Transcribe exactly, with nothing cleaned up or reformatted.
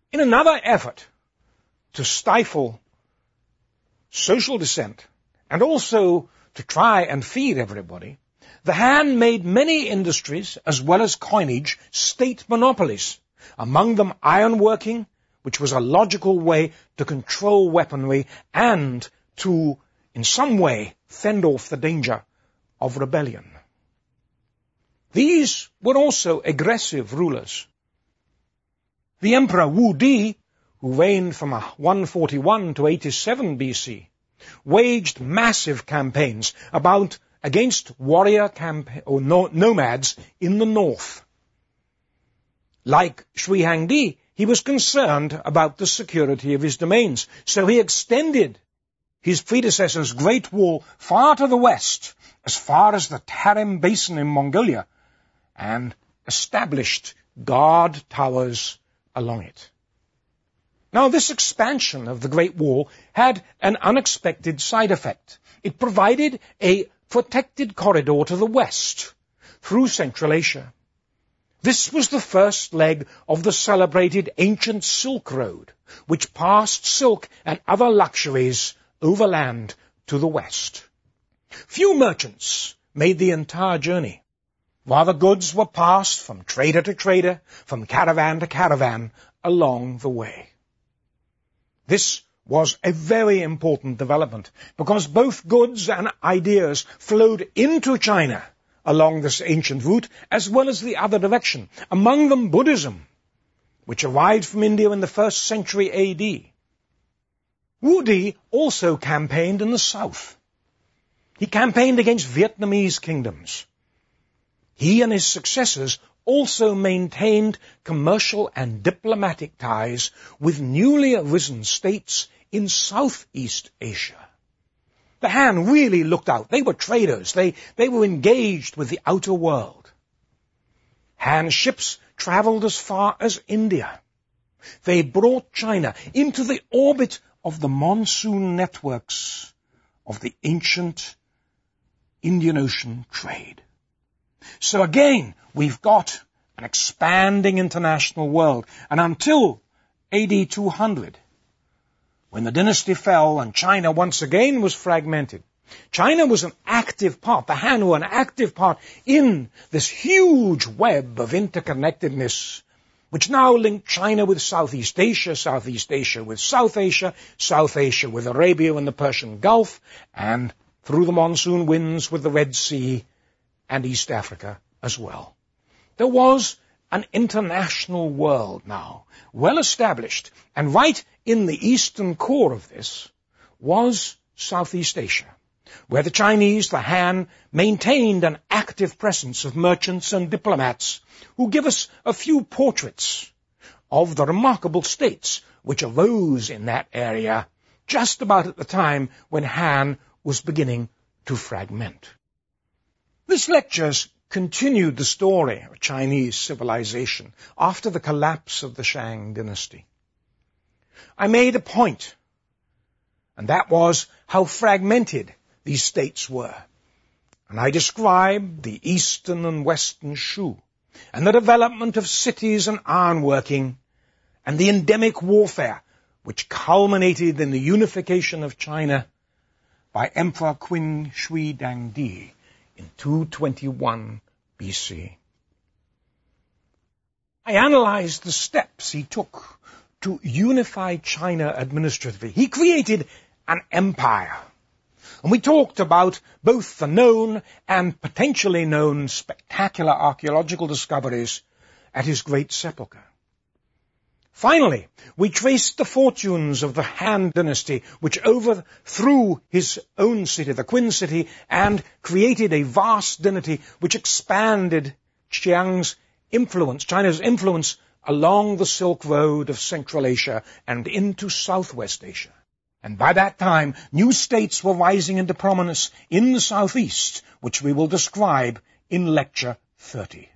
In another effort to stifle social dissent and also to try and feed everybody, the Han made many industries as well as coinage state monopolies, among them ironworking, which was a logical way to control weaponry and to, in some way, fend off the danger of rebellion. These were also aggressive rulers. The Emperor Wu Di, who reigned from one forty-one to eighty-seven B C, waged massive campaigns about against warrior camp- or no- nomads in the north. Like Shui Hangdi, he was concerned about the security of his domains, so he extended his predecessor's Great Wall far to the west, as far as the Tarim Basin in Mongolia, and established guard towers along it. Now, this expansion of the Great Wall had an unexpected side effect. It provided a protected corridor to the west through Central Asia. This was the first leg of the celebrated ancient Silk Road, which passed silk and other luxuries overland to the west. Few merchants made the entire journey. Rather, goods were passed from trader to trader, from caravan to caravan along the way. This was a very important development because both goods and ideas flowed into China along this ancient route as well as the other direction, among them Buddhism, which arrived from India in the first century A D. Wu Di also campaigned in the south. He campaigned against Vietnamese kingdoms. He and his successors also maintained commercial and diplomatic ties with newly arisen states in Southeast Asia. The Han really looked out. They were traders. They, they were engaged with the outer world. Han ships traveled as far as India. They brought China into the orbit of the monsoon networks of the ancient Indian Ocean trade. So again, we've got an expanding international world. And until A D two hundred, when the dynasty fell and China once again was fragmented, China was an active part, the Han were an active part in this huge web of interconnectedness, which now linked China with Southeast Asia, Southeast Asia with South Asia, South Asia with Arabia and the Persian Gulf, and through the monsoon winds with the Red Sea and East Africa as well. There was an international world now, well established, and right in the eastern core of this was Southeast Asia, where the Chinese, the Han, maintained an active presence of merchants and diplomats who give us a few portraits of the remarkable states which arose in that area just about at the time when Han was beginning to fragment. This lecture's continued the story of Chinese civilization after the collapse of the Shang dynasty. I made a point, and that was how fragmented these states were. And I described the eastern and western Shu, and the development of cities and ironworking, and the endemic warfare which culminated in the unification of China by Emperor Qin Shi Huangdi in two twenty-one B C. I analyzed the steps he took to unify China administratively. He created an empire. And we talked about both the known and potentially known spectacular archaeological discoveries at his great sepulchre. Finally, we traced the fortunes of the Han dynasty, which overthrew his own city, the Qin city, and created a vast dynasty which expanded Chiang's influence, China's influence, along the Silk Road of Central Asia and into Southwest Asia. And by that time, new states were rising into prominence in the southeast, which we will describe in Lecture thirty.